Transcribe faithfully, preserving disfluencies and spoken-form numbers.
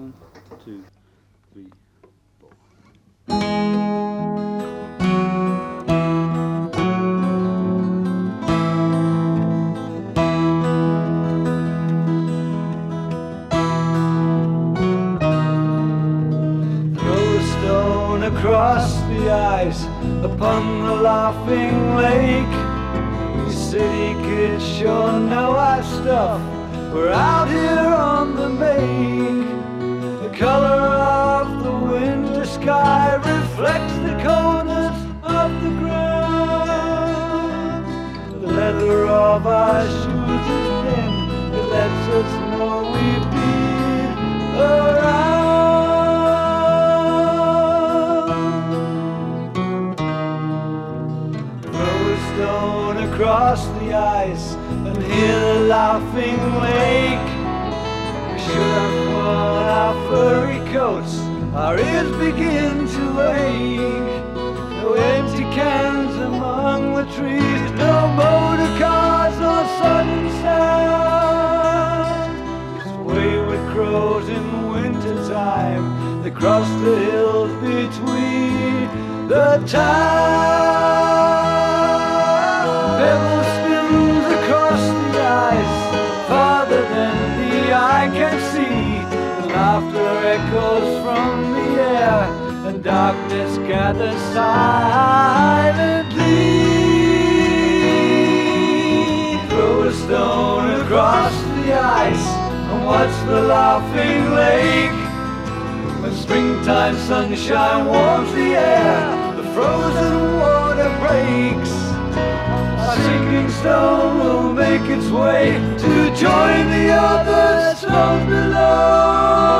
One, two, three, four. Throw a stone across the ice upon the laughing lake. You city kids sure know our stuff. We're out here on the make. The color of the winter sky reflects the coldness of the ground. The leather of our shoes is thin. It lets us know we've been around. Throw a stone across the ice and hear the laughing lake. We should have worn our furry coats, our ears begin to ache. No empty cans among the trees, no motor cars or sudden sound. Just wayward crows in winter time, they cross the hills between the towns. Pebble spins across the ice, farther than the eye can see. The laughter echoes from the air, and darkness gathers silently. Throw a stone across the ice and watch the laughing lake. When springtime sunshine warms the air, the frozen water breaks. A sinking stone will make its way to join the other stones below.